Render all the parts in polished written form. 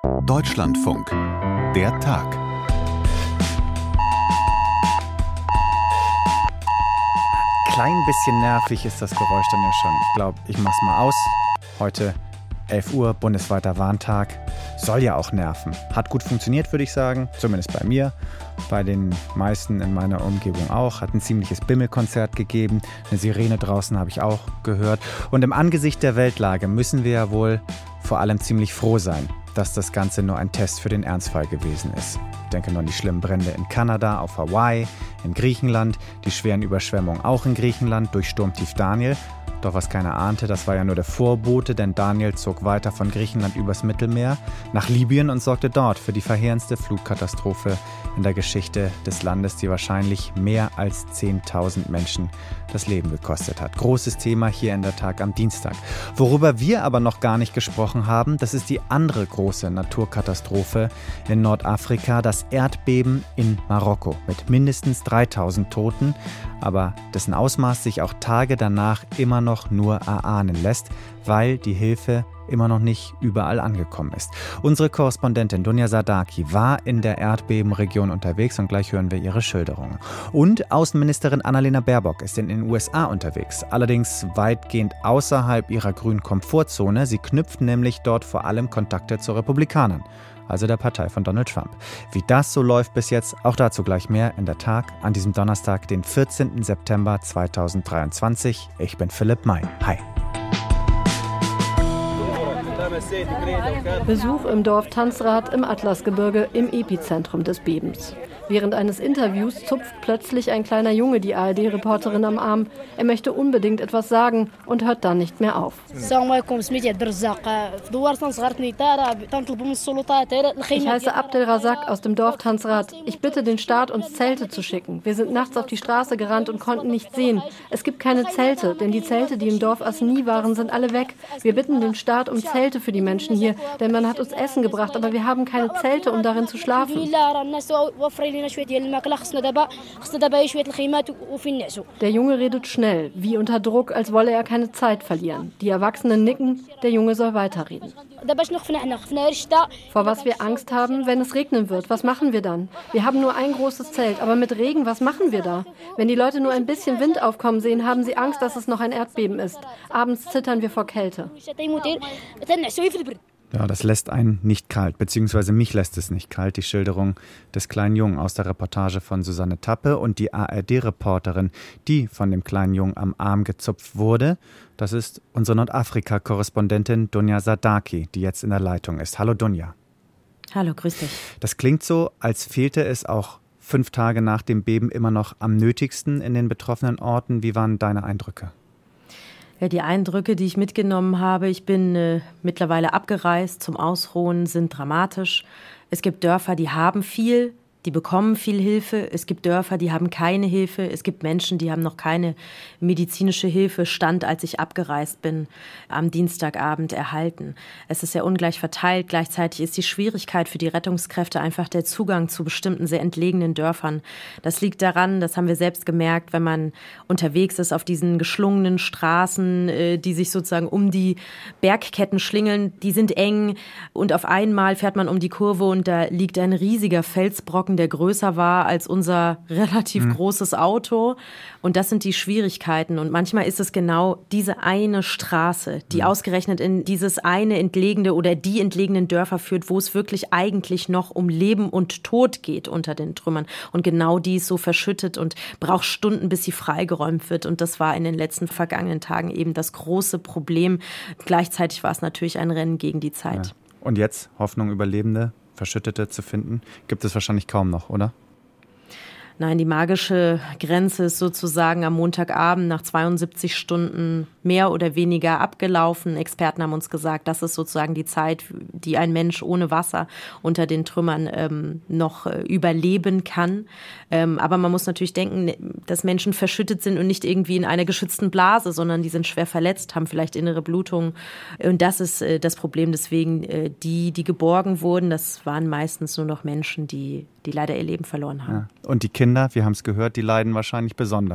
Deutschlandfunk. Der Tag. Klein bisschen nervig ist das Geräusch dann ja schon. Ich glaube, ich mach's mal aus. Heute 11 Uhr, bundesweiter Warntag. Soll ja auch nerven. Hat gut funktioniert, würde ich sagen. Zumindest bei mir. Bei den meisten in meiner Umgebung auch. Hat ein ziemliches Bimmelkonzert gegeben. Eine Sirene draußen habe ich auch gehört. Und im Angesicht der Weltlage müssen wir ja wohl vor allem ziemlich froh sein, dass das Ganze nur ein Test für den Ernstfall gewesen ist. Ich denke nur an die schlimmen Brände in Kanada, auf Hawaii, in Griechenland, die schweren Überschwemmungen auch in Griechenland durch Sturmtief Daniel. Doch was keiner ahnte, das war ja nur der Vorbote, denn Daniel zog weiter von Griechenland übers Mittelmeer nach Libyen und sorgte dort für die verheerendste Flutkatastrophe in der Geschichte des Landes, die wahrscheinlich mehr als 10.000 Menschen das Leben gekostet hat. Großes Thema hier in der Tag am Dienstag. Worüber wir aber noch gar nicht gesprochen haben, das ist die andere große Naturkatastrophe in Nordafrika, das Erdbeben in Marokko mit mindestens 3.000 Toten, aber dessen Ausmaß sich auch Tage danach immer noch nur erahnen lässt, weil die Hilfe immer noch nicht überall angekommen ist. Unsere Korrespondentin Dunja Sadaki war in der Erdbebenregion unterwegs und gleich hören wir ihre Schilderungen. Und Außenministerin Annalena Baerbock ist in den USA unterwegs, allerdings weitgehend außerhalb ihrer grünen Komfortzone. Sie knüpft nämlich dort vor allem Kontakte zu Republikanern, also der Partei von Donald Trump. Wie das so läuft bis jetzt, auch dazu gleich mehr in der Tag an diesem Donnerstag, den 14. September 2023. Ich bin Philipp May. Hi. Besuch im Dorf Tansrad im Atlasgebirge im Epizentrum des Bebens. Während eines Interviews zupft plötzlich ein kleiner Junge die ARD-Reporterin am Arm. Er möchte unbedingt etwas sagen und hört dann nicht mehr auf. Ich heiße Abdel Razak aus dem Dorf Tansrad. Ich bitte den Staat, uns Zelte zu schicken. Wir sind nachts auf die Straße gerannt und konnten nichts sehen. Es gibt keine Zelte, denn die Zelte, die im Dorf Asni waren, sind alle weg. Wir bitten den Staat um Zelte für die Menschen hier, denn man hat uns Essen gebracht, aber wir haben keine Zelte, um darin zu schlafen. Der Junge redet schnell, wie unter Druck, als wolle er keine Zeit verlieren. Die Erwachsenen nicken, der Junge soll weiterreden. Vor was wir Angst haben, wenn es regnen wird, was machen wir dann? Wir haben nur ein großes Zelt, aber mit Regen, was machen wir da? Wenn die Leute nur ein bisschen Wind aufkommen sehen, haben sie Angst, dass es noch ein Erdbeben ist. Abends zittern wir vor Kälte. Ja, das lässt einen nicht kalt, beziehungsweise mich lässt es nicht kalt, die Schilderung des kleinen Jungen aus der Reportage von Susanne Tappe und die ARD-Reporterin, die von dem kleinen Jungen am Arm gezupft wurde. Das ist unsere Nordafrika-Korrespondentin Dunja Sadaki, die jetzt in der Leitung ist. Hallo Dunja. Hallo, grüß dich. Das klingt so, als fehlte es auch 5 Tage nach dem Beben immer noch am nötigsten in den betroffenen Orten. Wie waren deine Eindrücke? Ja, die Eindrücke, die ich mitgenommen habe, ich bin mittlerweile abgereist zum Ausruhen, sind dramatisch. Es gibt Dörfer, die haben viel, die bekommen viel Hilfe. Es gibt Dörfer, die haben keine Hilfe. Es gibt Menschen, die haben noch keine medizinische Hilfe, Stand, als ich abgereist bin, am Dienstagabend erhalten. Es ist sehr ungleich verteilt. Gleichzeitig ist die Schwierigkeit für die Rettungskräfte einfach der Zugang zu bestimmten sehr entlegenen Dörfern. Das liegt daran, das haben wir selbst gemerkt, wenn man unterwegs ist auf diesen geschlungenen Straßen, die sich sozusagen um die Bergketten schlingeln. Die sind eng und auf einmal fährt man um die Kurve und da liegt ein riesiger Felsbrocken, der größer war als unser relativ großes Auto. Und das sind die Schwierigkeiten. Und manchmal ist es genau diese eine Straße, die ausgerechnet in dieses eine entlegene oder die entlegenen Dörfer führt, wo es wirklich eigentlich noch um Leben und Tod geht unter den Trümmern. Und genau die ist so verschüttet und braucht Stunden, bis sie freigeräumt wird. Und das war in den letzten vergangenen Tagen eben das große Problem. Gleichzeitig war es natürlich ein Rennen gegen die Zeit. Ja. Und jetzt Hoffnung, Überlebende, Verschüttete zu finden, gibt es wahrscheinlich kaum noch, oder? Nein, die magische Grenze ist sozusagen am Montagabend nach 72 Stunden mehr oder weniger abgelaufen. Experten haben uns gesagt, das ist sozusagen die Zeit, die ein Mensch ohne Wasser unter den Trümmern noch überleben kann. Aber man muss natürlich denken, dass Menschen verschüttet sind und nicht irgendwie in einer geschützten Blase, sondern die sind schwer verletzt, haben vielleicht innere Blutungen. Und das ist das Problem. Deswegen, die geborgen wurden, das waren meistens nur noch Menschen, die leider ihr Leben verloren haben. Ja. Und die Kinder, wir haben es gehört, die leiden wahrscheinlich besonders.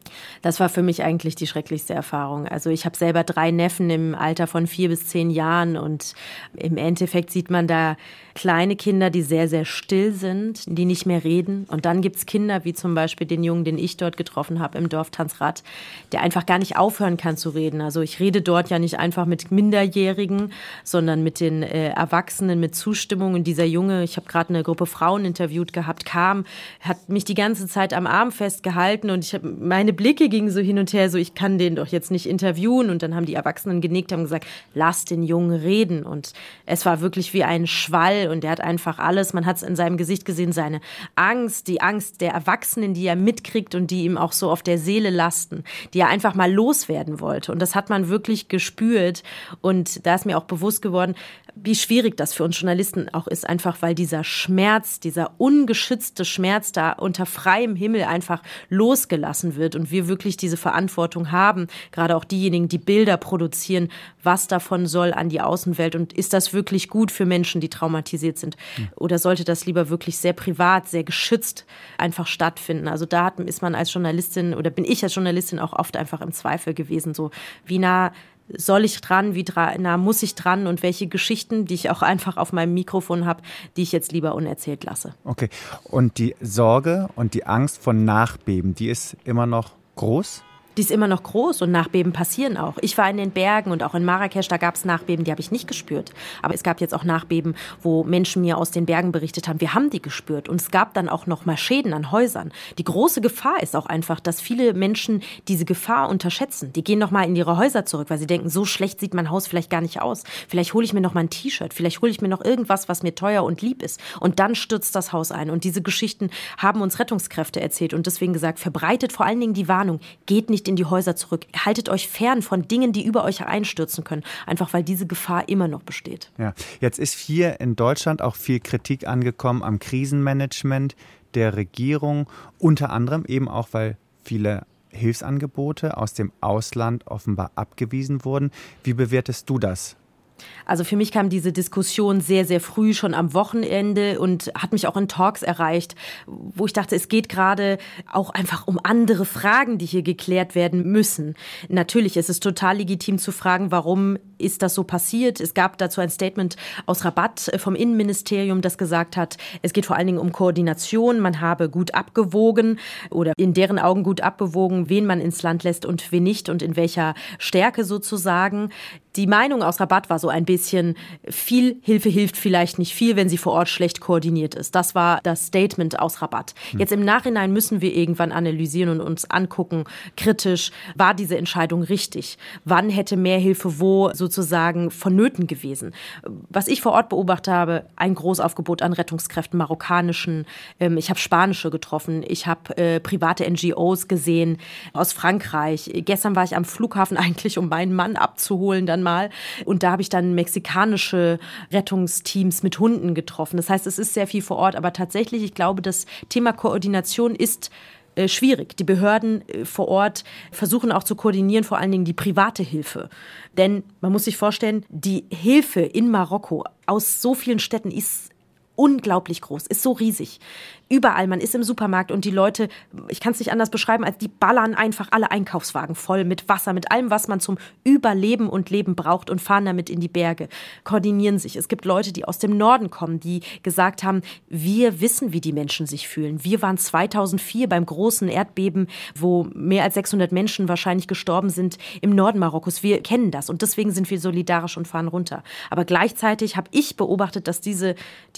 Das war für mich eigentlich die schrecklichste Erfahrung. Also ich habe selber 3 Neffen im Alter von 4 bis 10 Jahren und im Endeffekt sieht man da kleine Kinder, die sehr, sehr still sind, die nicht mehr reden. Und dann gibt's Kinder, wie zum Beispiel den Jungen, den ich dort getroffen habe im Dorf Tansrad, der einfach gar nicht aufhören kann zu reden. Also ich rede dort ja nicht einfach mit Minderjährigen, sondern mit den Erwachsenen, mit Zustimmung. Und dieser Junge, ich habe gerade eine Gruppe Frauen interviewt gehabt, kam, hat mich die ganze Zeit am Arm festgehalten und meine Blicke gingen so hin und her, so ich kann den doch jetzt nicht interviewen. Und dann haben die Erwachsenen genickt, haben gesagt, lass den Jungen reden. Und es war wirklich wie ein Schwall und er hat einfach alles, man hat es in seinem Gesicht gesehen, seine Angst, die Angst der Erwachsenen, die er mitkriegt und die ihm auch so auf der Seele lasten, die er einfach mal loswerden wollte. Und das hat man wirklich gespürt. Und da ist mir auch bewusst geworden, wie schwierig das für uns Journalisten auch ist, einfach weil dieser Schmerz, dieser ungeschützte Schmerz da unter freiem Himmel einfach losgelassen wird und wir wirklich diese Verantwortung haben, gerade auch diejenigen, die Bilder produzieren, was davon soll an die Außenwelt und ist das wirklich gut für Menschen, die traumatisiert sind oder sollte das lieber wirklich sehr privat, sehr geschützt einfach stattfinden. Also da ist man als Journalistin oder bin ich als Journalistin auch oft einfach im Zweifel gewesen, so wie nah soll ich dran, wie nah muss ich dran und welche Geschichten, die ich auch einfach auf meinem Mikrofon habe, die ich jetzt lieber unerzählt lasse. Okay, und die Sorge und die Angst vor Nachbeben, die ist immer noch groß? Die ist immer noch groß und Nachbeben passieren auch. Ich war in den Bergen und auch in Marrakesch, da gab es Nachbeben, die habe ich nicht gespürt. Aber es gab jetzt auch Nachbeben, wo Menschen mir aus den Bergen berichtet haben, wir haben die gespürt. Und es gab dann auch noch mal Schäden an Häusern. Die große Gefahr ist auch einfach, dass viele Menschen diese Gefahr unterschätzen. Die gehen noch mal in ihre Häuser zurück, weil sie denken, so schlecht sieht mein Haus vielleicht gar nicht aus. Vielleicht hole ich mir noch mal ein T-Shirt, vielleicht hole ich mir noch irgendwas, was mir teuer und lieb ist. Und dann stürzt das Haus ein. Und diese Geschichten haben uns Rettungskräfte erzählt und deswegen gesagt, verbreitet vor allen Dingen die Warnung, geht nicht in die Häuser zurück. Haltet euch fern von Dingen, die über euch einstürzen können. Einfach weil diese Gefahr immer noch besteht. Ja, jetzt ist hier in Deutschland auch viel Kritik angekommen am Krisenmanagement der Regierung. Unter anderem eben auch, weil viele Hilfsangebote aus dem Ausland offenbar abgewiesen wurden. Wie bewertest du das? Also für mich kam diese Diskussion sehr, sehr früh schon am Wochenende und hat mich auch in Talks erreicht, wo ich dachte, es geht gerade auch einfach um andere Fragen, die hier geklärt werden müssen. Natürlich ist es total legitim zu fragen, warum ist das so passiert? Es gab dazu ein Statement aus Rabat vom Innenministerium, das gesagt hat, es geht vor allen Dingen um Koordination. Man habe gut abgewogen oder in deren Augen gut abgewogen, wen man ins Land lässt und wen nicht und in welcher Stärke sozusagen. Die Meinung aus Rabat war so ein bisschen, viel Hilfe hilft vielleicht nicht viel, wenn sie vor Ort schlecht koordiniert ist. Das war das Statement aus Rabat. Jetzt im Nachhinein müssen wir irgendwann analysieren und uns angucken, kritisch, war diese Entscheidung richtig? Wann hätte mehr Hilfe wo sozusagen vonnöten gewesen? Was ich vor Ort beobachtet habe, ein Großaufgebot an Rettungskräften, marokkanischen, ich habe spanische getroffen, ich habe private NGOs gesehen aus Frankreich. Gestern war ich am Flughafen eigentlich, um meinen Mann abzuholen, dann mal. Und da habe ich dann mexikanische Rettungsteams mit Hunden getroffen. Das heißt, es ist sehr viel vor Ort. Aber tatsächlich, ich glaube, das Thema Koordination ist schwierig. Die Behörden vor Ort versuchen auch zu koordinieren, vor allen Dingen die private Hilfe. Denn man muss sich vorstellen, die Hilfe in Marokko aus so vielen Städten ist unglaublich groß, ist so riesig. Überall, man ist im Supermarkt und die Leute, ich kann es nicht anders beschreiben, als die ballern einfach alle Einkaufswagen voll mit Wasser, mit allem, was man zum Überleben und Leben braucht und fahren damit in die Berge, koordinieren sich. Es gibt Leute, die aus dem Norden kommen, die gesagt haben, wir wissen, wie die Menschen sich fühlen. Wir waren 2004 beim großen Erdbeben, wo mehr als 600 Menschen wahrscheinlich gestorben sind im Norden Marokkos. Wir kennen das und deswegen sind wir solidarisch und fahren runter. Aber gleichzeitig habe ich beobachtet, dass diese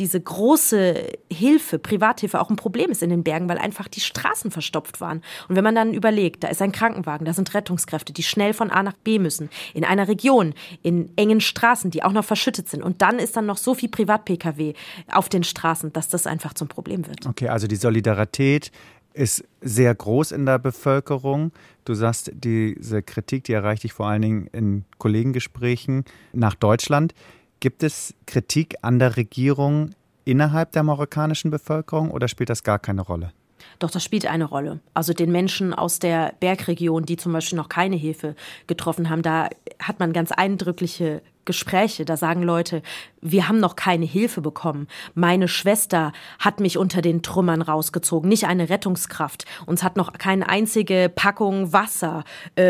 große Hilfe, Privathilfe auch ein Problem ist in den Bergen, weil einfach die Straßen verstopft waren. Und wenn man dann überlegt, da ist ein Krankenwagen, da sind Rettungskräfte, die schnell von A nach B müssen, in einer Region, in engen Straßen, die auch noch verschüttet sind. Und dann ist dann noch so viel Privat-Pkw auf den Straßen, dass das einfach zum Problem wird. Okay, also die Solidarität ist sehr groß in der Bevölkerung. Du sagst, diese Kritik, die erreicht dich vor allen Dingen in Kollegengesprächen nach Deutschland. Gibt es Kritik an der Regierung innerhalb der marokkanischen Bevölkerung oder spielt das gar keine Rolle? Doch, das spielt eine Rolle. Also den Menschen aus der Bergregion, die zum Beispiel noch keine Hilfe getroffen haben, da hat man ganz eindrückliche Gespräche, da sagen Leute, wir haben noch keine Hilfe bekommen. Meine Schwester hat mich unter den Trümmern rausgezogen, nicht eine Rettungskraft. Uns hat noch keine einzige Packung Wasser,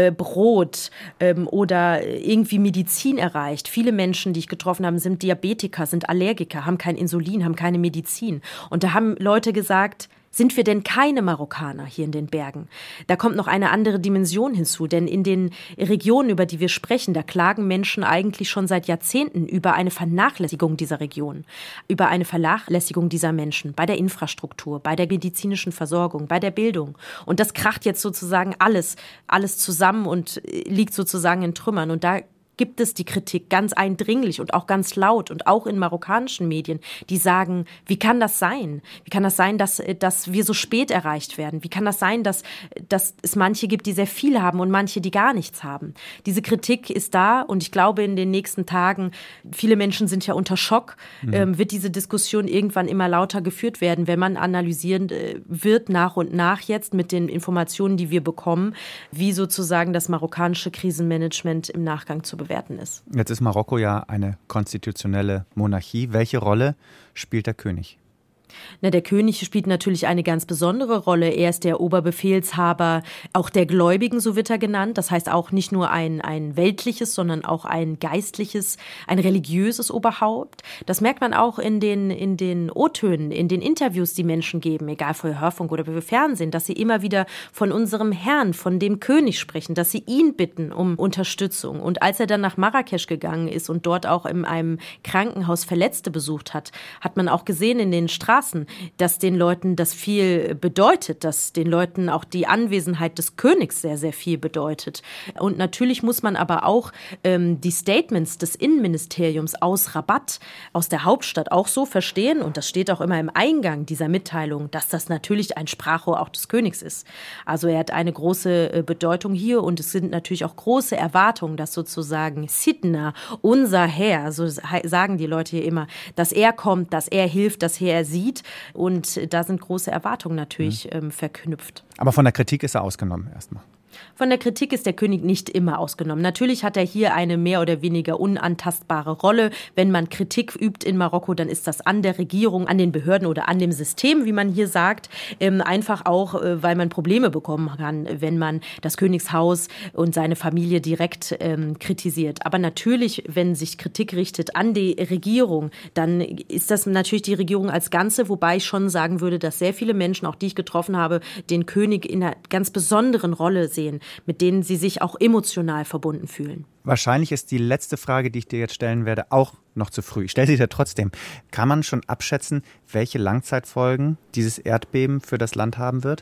Brot oder irgendwie Medizin erreicht. Viele Menschen, die ich getroffen habe, sind Diabetiker, sind Allergiker, haben kein Insulin, haben keine Medizin. Und da haben Leute gesagt, sind wir denn keine Marokkaner hier in den Bergen? Da kommt noch eine andere Dimension hinzu, denn in den Regionen, über die wir sprechen, da klagen Menschen eigentlich schon seit Jahrzehnten über eine Vernachlässigung dieser Region, über eine Vernachlässigung dieser Menschen bei der Infrastruktur, bei der medizinischen Versorgung, bei der Bildung. Und das kracht jetzt sozusagen alles zusammen und liegt sozusagen in Trümmern. Und da gibt es die Kritik ganz eindringlich und auch ganz laut und auch in marokkanischen Medien, die sagen, wie kann das sein? Wie kann das sein, dass wir so spät erreicht werden? Wie kann das sein, dass es manche gibt, die sehr viel haben und manche, die gar nichts haben? Diese Kritik ist da und ich glaube, in den nächsten Tagen, viele Menschen sind ja unter Schock, wird diese Diskussion irgendwann immer lauter geführt werden, wenn man analysieren wird nach und nach jetzt mit den Informationen, die wir bekommen, wie sozusagen das marokkanische Krisenmanagement im Nachgang zu bewerten ist. Jetzt ist Marokko ja eine konstitutionelle Monarchie. Welche Rolle spielt der König? Na, der König spielt natürlich eine ganz besondere Rolle. Er ist der Oberbefehlshaber auch der Gläubigen, so wird er genannt. Das heißt auch nicht nur ein weltliches, sondern auch ein geistliches, ein religiöses Oberhaupt. Das merkt man auch in den O-Tönen, in den Interviews, die Menschen geben, egal für Hörfunk oder für Fernsehen, dass sie immer wieder von unserem Herrn, von dem König sprechen, dass sie ihn bitten um Unterstützung. Und als er dann nach Marrakesch gegangen ist und dort auch in einem Krankenhaus Verletzte besucht hat, hat man auch gesehen in den Straßen, dass den Leuten das viel bedeutet, dass den Leuten auch die Anwesenheit des Königs sehr, sehr viel bedeutet. Und natürlich muss man aber auch die Statements des Innenministeriums aus Rabat, aus der Hauptstadt, auch so verstehen, und das steht auch immer im Eingang dieser Mitteilung, dass das natürlich ein Sprachrohr auch des Königs ist. Also er hat eine große Bedeutung hier und es sind natürlich auch große Erwartungen, dass sozusagen Sidna, unser Herr, so sagen die Leute hier immer, dass er kommt, dass er hilft, dass er sieht. Und da sind große Erwartungen natürlich verknüpft. Aber von der Kritik ist er ausgenommen erstmal. Von der Kritik ist der König nicht immer ausgenommen. Natürlich hat er hier eine mehr oder weniger unantastbare Rolle. Wenn man Kritik übt in Marokko, dann ist das an der Regierung, an den Behörden oder an dem System, wie man hier sagt. Einfach auch, weil man Probleme bekommen kann, wenn man das Königshaus und seine Familie direkt kritisiert. Aber natürlich, wenn sich Kritik richtet an die Regierung, dann ist das natürlich die Regierung als Ganze, wobei ich schon sagen würde, dass sehr viele Menschen, auch die ich getroffen habe, den König in einer ganz besonderen Rolle sehen, mit denen sie sich auch emotional verbunden fühlen. Wahrscheinlich ist die letzte Frage, die ich dir jetzt stellen werde, auch noch zu früh. Ich stelle sie dir trotzdem. Kann man schon abschätzen, welche Langzeitfolgen dieses Erdbeben für das Land haben wird?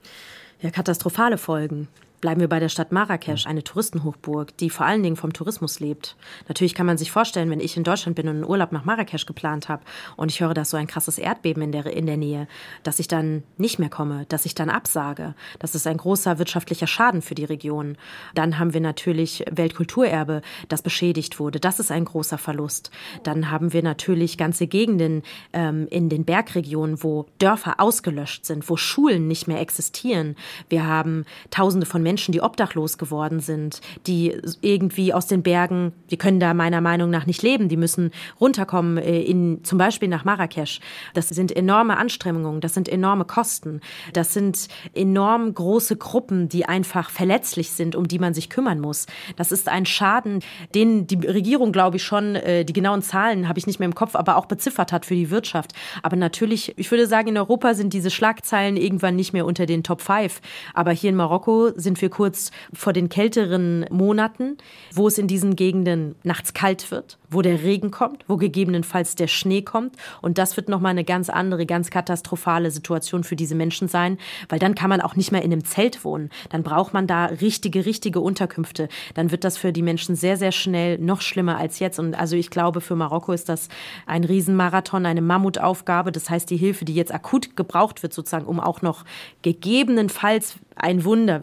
Ja, katastrophale Folgen. Bleiben wir bei der Stadt Marrakesch, eine Touristenhochburg, die vor allen Dingen vom Tourismus lebt. Natürlich kann man sich vorstellen, wenn ich in Deutschland bin und einen Urlaub nach Marrakesch geplant habe und ich höre, dass so ein krasses Erdbeben in der Nähe, dass ich dann nicht mehr komme, dass ich dann absage. Das ist ein großer wirtschaftlicher Schaden für die Region. Dann haben wir natürlich Weltkulturerbe, das beschädigt wurde. Das ist ein großer Verlust. Dann haben wir natürlich ganze Gegenden in den Bergregionen, wo Dörfer ausgelöscht sind, wo Schulen nicht mehr existieren. Wir haben Tausende von Menschen, die obdachlos geworden sind, die irgendwie aus den Bergen, die können da meiner Meinung nach nicht leben, die müssen runterkommen, zum Beispiel nach Marrakesch. Das sind enorme Anstrengungen, das sind enorme Kosten, das sind enorm große Gruppen, die einfach verletzlich sind, um die man sich kümmern muss. Das ist ein Schaden, den die Regierung, glaube ich schon, die genauen Zahlen habe ich nicht mehr im Kopf, aber auch beziffert hat für die Wirtschaft. Aber natürlich, ich würde sagen, in Europa sind diese Schlagzeilen irgendwann nicht mehr unter den Top 5. Aber hier in Marokko sind wir kurz vor den kälteren Monaten, wo es in diesen Gegenden nachts kalt wird, wo der Regen kommt, wo gegebenenfalls der Schnee kommt. Und das wird nochmal eine ganz andere, ganz katastrophale Situation für diese Menschen sein, weil dann kann man auch nicht mehr in einem Zelt wohnen. Dann braucht man da richtige Unterkünfte. Dann wird das für die Menschen sehr, sehr schnell noch schlimmer als jetzt. Und also ich glaube, für Marokko ist das ein Riesenmarathon, eine Mammutaufgabe. Das heißt, die Hilfe, die jetzt akut gebraucht wird, sozusagen, um auch noch gegebenenfalls, ein Wunder wäre es,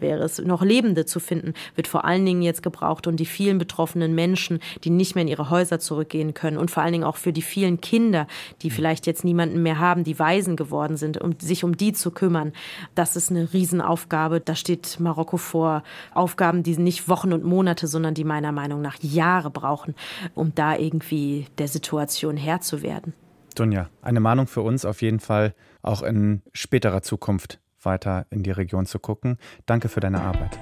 noch Lebende zu finden, wird vor allen Dingen jetzt gebraucht und die vielen betroffenen Menschen, die nicht mehr in ihre Häuser zurückgehen können und vor allen Dingen auch für die vielen Kinder, die vielleicht jetzt niemanden mehr haben, die Waisen geworden sind, sich um die zu kümmern. Das ist eine Riesenaufgabe. Da steht Marokko vor Aufgaben, die nicht Wochen und Monate, sondern die meiner Meinung nach Jahre brauchen, um da irgendwie der Situation Herr zu werden. Dunja, eine Mahnung für uns auf jeden Fall, auch in späterer Zukunft weiter in die Region zu gucken. Danke für deine Arbeit.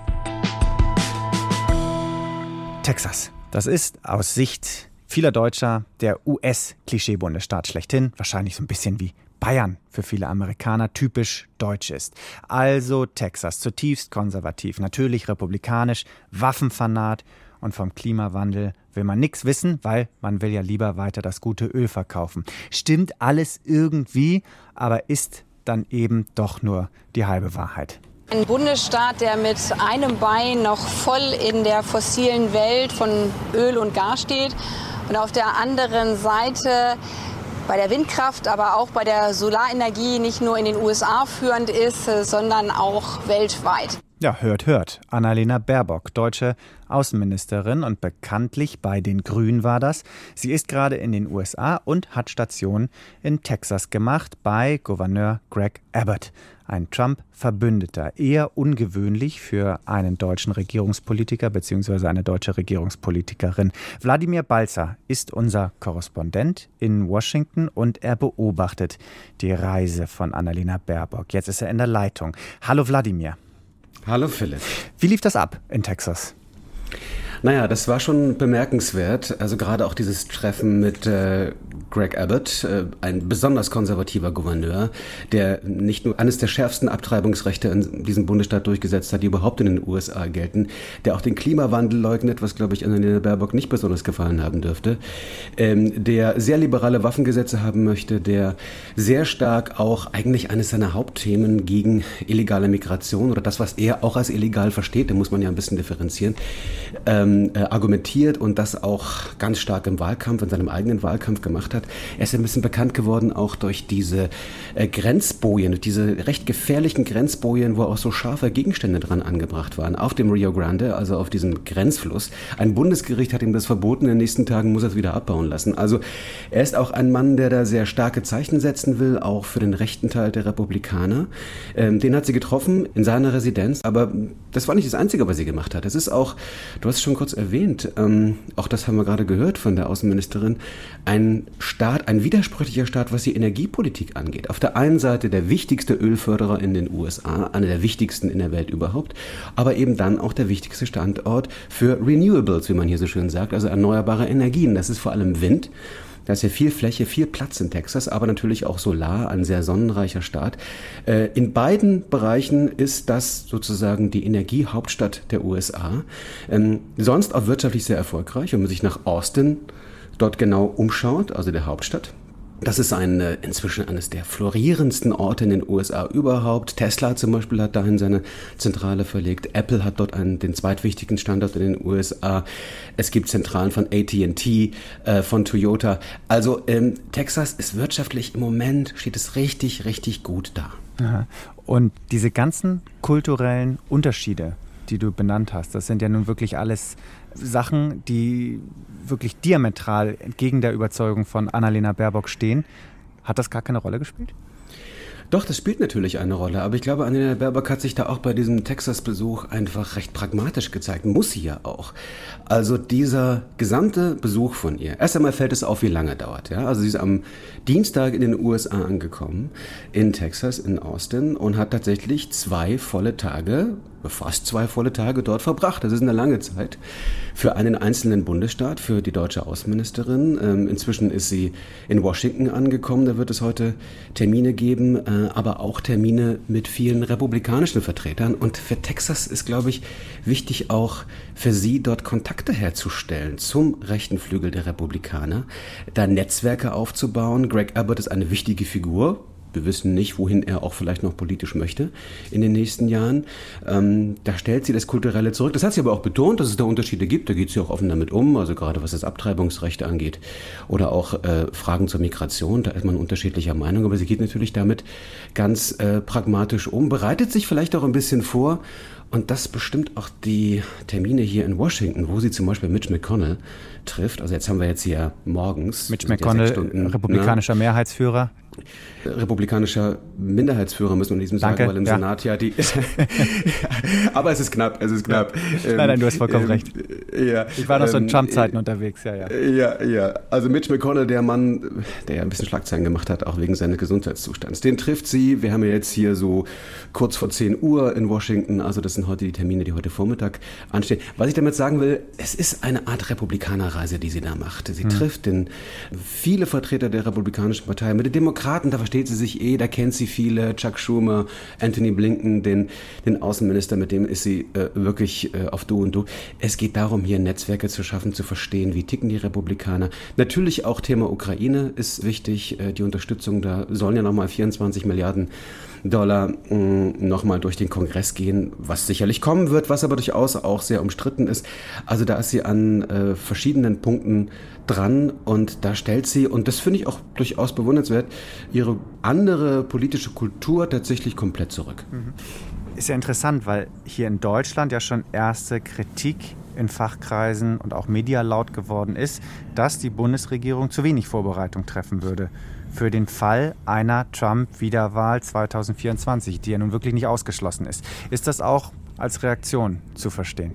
Texas, das ist aus Sicht vieler Deutscher der US-Klischee-Bundesstaat schlechthin, wahrscheinlich so ein bisschen wie Bayern für viele Amerikaner typisch deutsch ist. Also Texas, zutiefst konservativ, natürlich republikanisch, Waffenfanat und vom Klimawandel will man nichts wissen, weil man will ja lieber weiter das gute Öl verkaufen. Stimmt alles irgendwie, aber ist dann eben doch nur die halbe Wahrheit. Ein Bundesstaat, der mit einem Bein noch voll in der fossilen Welt von Öl und Gas steht und auf der anderen Seite bei der Windkraft, aber auch bei der Solarenergie nicht nur in den USA führend ist, sondern auch weltweit. Ja, hört. Annalena Baerbock, deutsche Außenministerin und bekanntlich bei den Grünen war das. Sie ist gerade in den USA und hat Station in Texas gemacht bei Gouverneur Greg Abbott. Ein Trump-Verbündeter, eher ungewöhnlich für einen deutschen Regierungspolitiker bzw. eine deutsche Regierungspolitikerin. Wladimir Balzer ist unser Korrespondent in Washington und er beobachtet die Reise von Annalena Baerbock. Jetzt ist er in der Leitung. Hallo Wladimir. Hallo Philipp. Wie lief das ab in Texas? Naja, das war schon bemerkenswert. Also gerade auch dieses Treffen mit Greg Abbott, ein besonders konservativer Gouverneur, der nicht nur eines der schärfsten Abtreibungsrechte in diesem Bundesstaat durchgesetzt hat, die überhaupt in den USA gelten, der auch den Klimawandel leugnet, was, glaube ich, Annalena Baerbock nicht besonders gefallen haben dürfte, der sehr liberale Waffengesetze haben möchte, der sehr stark auch eigentlich eines seiner Hauptthemen gegen illegale Migration oder das, was er auch als illegal versteht, da muss man ja ein bisschen differenzieren, argumentiert und das auch ganz stark im Wahlkampf, in seinem eigenen Wahlkampf gemacht hat. Er ist ein bisschen bekannt geworden auch durch diese Grenzbojen, durch diese recht gefährlichen Grenzbojen, wo auch so scharfe Gegenstände dran angebracht waren, auf dem Rio Grande, also auf diesem Grenzfluss. Ein Bundesgericht hat ihm das verboten, in den nächsten Tagen muss er es wieder abbauen lassen. Also er ist auch ein Mann, der da sehr starke Zeichen setzen will, auch für den rechten Teil der Republikaner. Den hat sie getroffen in seiner Residenz, aber das war nicht das Einzige, was sie gemacht hat. Es ist auch, du hast es schon kurz erwähnt, auch das haben wir gerade gehört von der Außenministerin, ein widersprüchlicher Staat, was die Energiepolitik angeht. Auf der einen Seite der wichtigste Ölförderer in den USA, einer der wichtigsten in der Welt überhaupt, aber eben dann auch der wichtigste Standort für Renewables, wie man hier so schön sagt, also erneuerbare Energien. Das ist vor allem Wind. Da ist ja viel Fläche, viel Platz in Texas, aber natürlich auch Solar, ein sehr sonnenreicher Staat. In beiden Bereichen ist das sozusagen die Energiehauptstadt der USA. Sonst auch wirtschaftlich sehr erfolgreich, wenn man sich nach Austin dort genau umschaut, also der Hauptstadt. Das ist inzwischen eines der florierendsten Orte in den USA überhaupt. Tesla zum Beispiel hat dahin seine Zentrale verlegt. Apple hat dort den zweitwichtigsten Standort in den USA. Es gibt Zentralen von AT&T, von Toyota. Also Texas ist wirtschaftlich im Moment, steht es richtig, richtig gut da. Aha. Und diese ganzen kulturellen Unterschiede, die du benannt hast, das sind ja nun wirklich alles Sachen, die wirklich diametral entgegen der Überzeugung von Annalena Baerbock stehen. Hat das gar keine Rolle gespielt? Doch, das spielt natürlich eine Rolle, aber ich glaube, Annalena Baerbock hat sich da auch bei diesem Texas-Besuch einfach recht pragmatisch gezeigt, muss sie ja auch. Also dieser gesamte Besuch von ihr, erst einmal fällt es auf, wie lange er dauert. Ja? Also sie ist am Dienstag in den USA angekommen, in Texas, in Austin und hat tatsächlich fast zwei volle Tage dort verbracht. Das ist eine lange Zeit für einen einzelnen Bundesstaat, für die deutsche Außenministerin. Inzwischen ist sie in Washington angekommen, da wird es heute Termine geben, aber auch Termine mit vielen republikanischen Vertretern. Und für Texas ist, glaube ich, wichtig auch für sie, dort Kontakte herzustellen zum rechten Flügel der Republikaner, da Netzwerke aufzubauen. Greg Abbott ist eine wichtige Figur. Wir wissen nicht, wohin er auch vielleicht noch politisch möchte in den nächsten Jahren. Da stellt sie das Kulturelle zurück. Das hat sie aber auch betont, dass es da Unterschiede gibt. Da geht sie auch offen damit um, also gerade was das Abtreibungsrecht angeht oder auch Fragen zur Migration. Da ist man unterschiedlicher Meinung, aber sie geht natürlich damit ganz pragmatisch um, bereitet sich vielleicht auch ein bisschen vor Und das bestimmt auch die Termine hier in Washington, wo sie zum Beispiel Mitch McConnell trifft. Also jetzt haben wir jetzt hier morgens. Mitch McConnell, republikanischer Mehrheitsführer. Republikanischer Minderheitsführer müssen wir in diesem sagen, weil im Senat die... Aber es ist knapp, Nein, du hast vollkommen recht. Ja, ich war noch so in Trump-Zeiten unterwegs, ja. Ja. Also Mitch McConnell, der Mann, der ja ein bisschen Schlagzeilen gemacht hat, auch wegen seines Gesundheitszustands. Den trifft sie. Wir haben ja jetzt hier so kurz vor 10 Uhr in Washington. Also das sind heute die Termine, die heute Vormittag anstehen. Was ich damit sagen will, es ist eine Art Republikanerreise, die sie da macht. Sie trifft viele Vertreter der Republikanischen Partei. Mit den Demokraten, da versteht sie sich da kennt sie viele. Chuck Schumer, Anthony Blinken, den Außenminister, mit dem ist sie wirklich auf Du und Du. Es geht darum, hier Netzwerke zu schaffen, zu verstehen, wie ticken die Republikaner. Natürlich auch Thema Ukraine ist wichtig, die Unterstützung, da sollen ja nochmal 24 Milliarden Dollar nochmal durch den Kongress gehen, was sicherlich kommen wird, was aber durchaus auch sehr umstritten ist. Also da ist sie an verschiedenen Punkten dran und da stellt sie, und das finde ich auch durchaus bewundernswert, ihre andere politische Kultur tatsächlich komplett zurück. Ist ja interessant, weil hier in Deutschland ja schon erste Kritik in Fachkreisen und auch medial laut geworden ist, dass die Bundesregierung zu wenig Vorbereitung treffen würde für den Fall einer Trump-Wiederwahl 2024, die ja nun wirklich nicht ausgeschlossen ist. Ist das auch als Reaktion zu verstehen?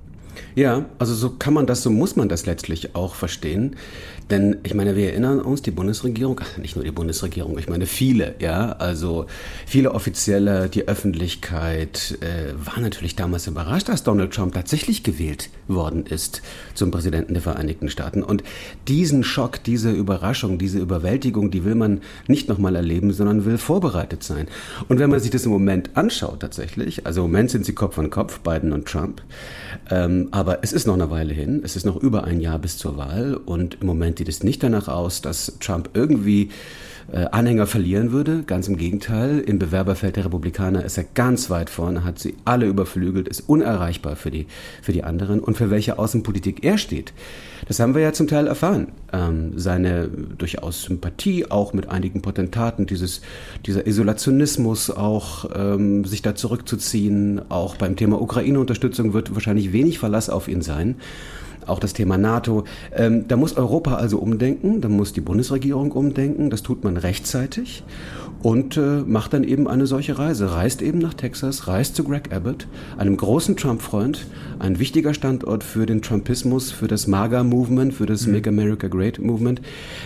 Ja, also so muss man das letztlich auch verstehen. Denn ich meine, wir erinnern uns, die Bundesregierung, nicht nur die Bundesregierung, ich meine viele, also viele Offizielle, die Öffentlichkeit war natürlich damals überrascht, dass Donald Trump tatsächlich gewählt worden ist zum Präsidenten der Vereinigten Staaten. Und diesen Schock, diese Überraschung, diese Überwältigung, die will man nicht nochmal erleben, sondern will vorbereitet sein. Und wenn man sich das im Moment anschaut tatsächlich, also im Moment sind sie Kopf an Kopf, Biden und Trump, aber es ist noch eine Weile hin, es ist noch über ein Jahr bis zur Wahl und im Moment sieht es nicht danach aus, dass Trump irgendwie Anhänger verlieren würde. Ganz im Gegenteil, im Bewerberfeld der Republikaner ist er ganz weit vorne, hat sie alle überflügelt, ist unerreichbar für die anderen und für welche Außenpolitik er steht. Das haben wir ja zum Teil erfahren. Seine durchaus Sympathie, auch mit einigen Potentaten, dieser Isolationismus auch, sich da zurückzuziehen, auch beim Thema Ukraine-Unterstützung wird wahrscheinlich wenig Verlass auf ihn sein. Auch das Thema NATO. Da muss Europa also umdenken, da muss die Bundesregierung umdenken, das tut man rechtzeitig und macht dann eben eine solche Reise. Reist eben nach Texas, reist zu Greg Abbott, einem großen Trump-Freund, ein wichtiger Standort für den Trumpismus, für das MAGA-Movement, für das Make America Great Movement.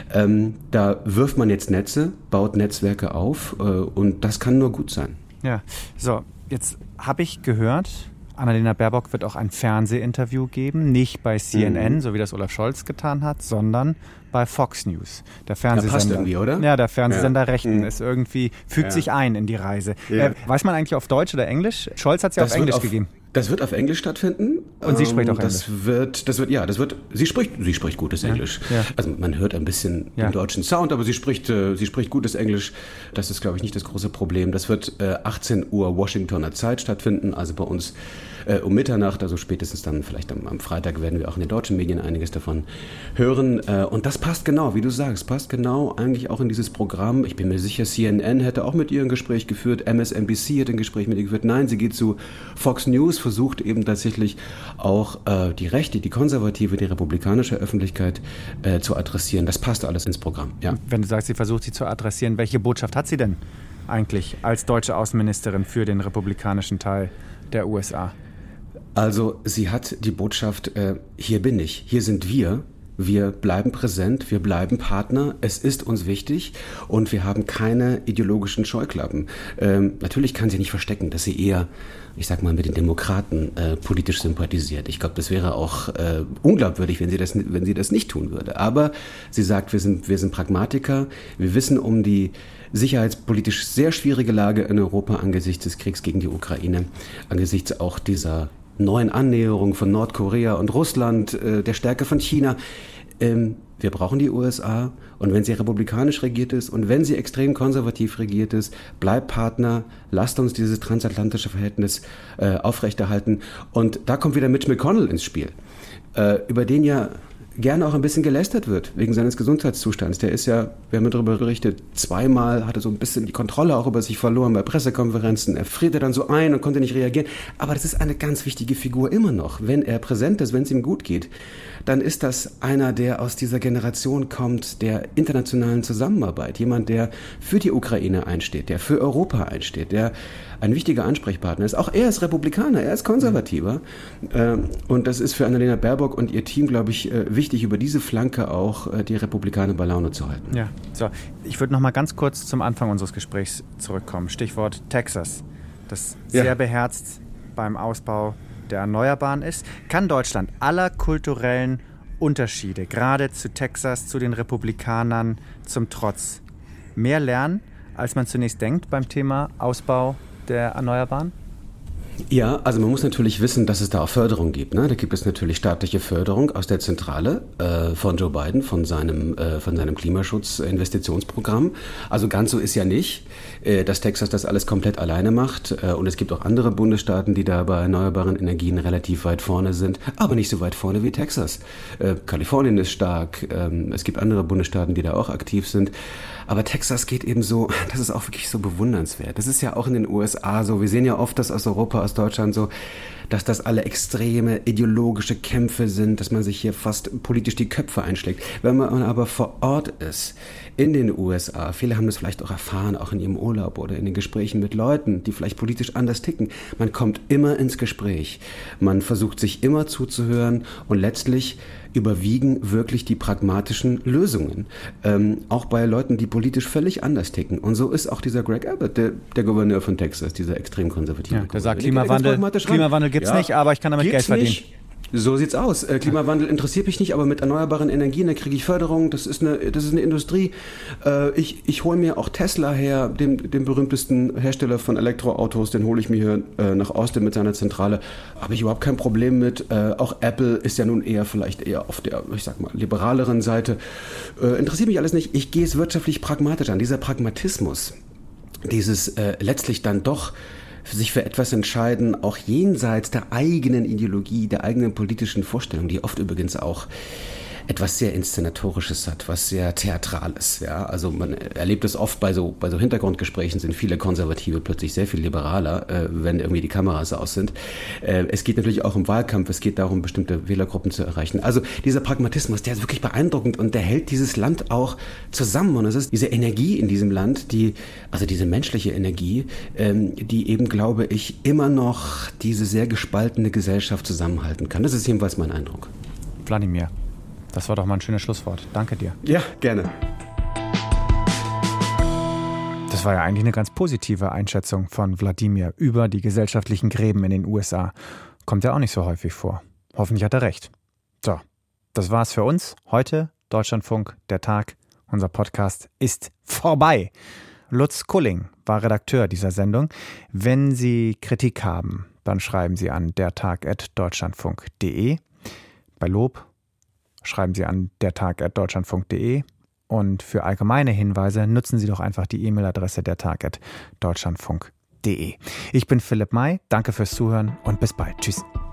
Da wirft man jetzt Netze, baut Netzwerke auf und das kann nur gut sein. Ja, so, jetzt habe ich gehört, Annalena Baerbock wird auch ein Fernsehinterview geben, nicht bei CNN, so wie das Olaf Scholz getan hat, sondern bei Fox News. Der Fernsehsender. Ja, passt irgendwie, oder? Ja, der Fernsehsender Rechten ist irgendwie, fügt sich ein in die Reise. Ja. Weiß man eigentlich auf Deutsch oder Englisch? Scholz hat es ja auf Englisch gegeben. Das wird auf Englisch stattfinden. Und sie spricht auch Englisch. Sie spricht gutes Englisch. Ja. Also man hört ein bisschen den deutschen Sound, aber sie spricht gutes Englisch. Das ist, glaube ich, nicht das große Problem. Das wird 18 Uhr Washingtoner Zeit stattfinden, also bei uns um Mitternacht, also spätestens dann vielleicht am Freitag werden wir auch in den deutschen Medien einiges davon hören. Und das passt genau, wie du sagst, passt genau eigentlich auch in dieses Programm. Ich bin mir sicher, CNN hätte auch mit ihr ein Gespräch geführt, MSNBC hätte ein Gespräch mit ihr geführt. Nein, sie geht zu Fox News, versucht eben tatsächlich auch die Rechte, die konservative, die republikanische Öffentlichkeit zu adressieren. Das passt alles ins Programm. Ja. Wenn du sagst, sie versucht sie zu adressieren, welche Botschaft hat sie denn eigentlich als deutsche Außenministerin für den republikanischen Teil der USA? Also sie hat die Botschaft, hier bin ich, hier sind wir bleiben präsent, wir bleiben Partner, es ist uns wichtig und wir haben keine ideologischen Scheuklappen. Natürlich kann sie nicht verstecken, dass sie eher, ich sag mal, mit den Demokraten politisch sympathisiert. Ich glaube, das wäre auch unglaubwürdig, wenn sie das nicht tun würde. Aber sie sagt, wir sind Pragmatiker, wir wissen um die sicherheitspolitisch sehr schwierige Lage in Europa angesichts des Kriegs gegen die Ukraine, angesichts auch dieser neuen Annäherung von Nordkorea und Russland, der Stärke von China. Wir brauchen die USA und wenn sie republikanisch regiert ist und wenn sie extrem konservativ regiert ist, bleibt Partner, lasst uns dieses transatlantische Verhältnis aufrechterhalten. Und da kommt wieder Mitch McConnell ins Spiel, über den ja gerne auch ein bisschen gelästert wird wegen seines Gesundheitszustands. Der ist ja, wir haben darüber berichtet, zweimal hatte so ein bisschen die Kontrolle auch über sich verloren bei Pressekonferenzen. Er frierte dann so ein und konnte nicht reagieren. Aber das ist eine ganz wichtige Figur immer noch. Wenn er präsent ist, wenn es ihm gut geht, dann ist das einer, der aus dieser Generation kommt, der internationalen Zusammenarbeit. Jemand, der für die Ukraine einsteht, der für Europa einsteht, der ein wichtiger Ansprechpartner ist. Auch er ist Republikaner, er ist Konservativer. Und das ist für Annalena Baerbock und ihr Team, glaube ich, wichtig, über diese Flanke auch die Republikaner bei Laune zu halten. Ja, so. Ich würde noch mal ganz kurz zum Anfang unseres Gesprächs zurückkommen. Stichwort Texas, das sehr beherzt beim Ausbau der Erneuerbaren ist. Kann Deutschland aller kulturellen Unterschiede, gerade zu Texas, zu den Republikanern, zum Trotz, mehr lernen, als man zunächst denkt beim Thema Ausbau der Erneuerbaren? Ja, also man muss natürlich wissen, dass es da auch Förderung gibt. Ne? Da gibt es natürlich staatliche Förderung aus der Zentrale von Joe Biden, von seinem Klimaschutzinvestitionsprogramm. Also ganz so ist ja nicht, dass Texas das alles komplett alleine macht. Und es gibt auch andere Bundesstaaten, die da bei erneuerbaren Energien relativ weit vorne sind, aber nicht so weit vorne wie Texas. Kalifornien ist stark, es gibt andere Bundesstaaten, die da auch aktiv sind. Aber Texas geht eben so, das ist auch wirklich so bewundernswert. Das ist ja auch in den USA so. Wir sehen ja oft, dass aus Europa, aus Deutschland so, dass das alle extreme ideologische Kämpfe sind, dass man sich hier fast politisch die Köpfe einschlägt. Wenn man aber vor Ort ist, in den USA, viele haben das vielleicht auch erfahren, auch in ihrem Urlaub oder in den Gesprächen mit Leuten, die vielleicht politisch anders ticken. Man kommt immer ins Gespräch. Man versucht sich immer zuzuhören und letztlich überwiegen wirklich die pragmatischen Lösungen. Auch bei Leuten, die politisch völlig anders ticken. Und so ist auch dieser Greg Abbott, der Gouverneur von Texas, dieser extrem konservative der sagt, Klimawandel gibt's nicht, aber ich kann damit Geld verdienen. So sieht's aus. Klimawandel interessiert mich nicht, aber mit erneuerbaren Energien, da kriege ich Förderung. Das ist eine Industrie. Ich hole mir auch Tesla her, den berühmtesten Hersteller von Elektroautos, den hole ich mir hier nach Austin mit seiner Zentrale. Habe ich überhaupt kein Problem mit. Auch Apple ist ja nun vielleicht eher auf der, ich sag mal, liberaleren Seite. Interessiert mich alles nicht. Ich gehe es wirtschaftlich pragmatisch an. Dieser Pragmatismus, dieses letztlich dann doch sich für etwas entscheiden, auch jenseits der eigenen Ideologie, der eigenen politischen Vorstellung, die oft übrigens auch etwas sehr Inszenatorisches hat, was sehr Theatrales. Ja? Also man erlebt es oft bei so Hintergrundgesprächen, sind viele Konservative plötzlich sehr viel liberaler, wenn irgendwie die Kameras aus sind. Es geht natürlich auch um Wahlkampf, es geht darum, bestimmte Wählergruppen zu erreichen. Also dieser Pragmatismus, der ist wirklich beeindruckend und der hält dieses Land auch zusammen. Und es ist diese Energie in diesem Land, also diese menschliche Energie, die eben, glaube ich, immer noch diese sehr gespaltene Gesellschaft zusammenhalten kann. Das ist jedenfalls mein Eindruck. Wladimir, das war doch mal ein schönes Schlusswort. Danke dir. Ja, gerne. Das war ja eigentlich eine ganz positive Einschätzung von Wladimir über die gesellschaftlichen Gräben in den USA. Kommt ja auch nicht so häufig vor. Hoffentlich hat er recht. So, das war's für uns. Heute Deutschlandfunk, der Tag. Unser Podcast ist vorbei. Lutz Kulling war Redakteur dieser Sendung. Wenn Sie Kritik haben, dann schreiben Sie an dertag@deutschlandfunk.de. Bei Lob schreiben Sie an dertag@deutschlandfunk.de und für allgemeine Hinweise nutzen Sie doch einfach die E-Mail-Adresse dertag@deutschlandfunk.de. Ich bin Philipp May, danke fürs Zuhören und bis bald. Tschüss.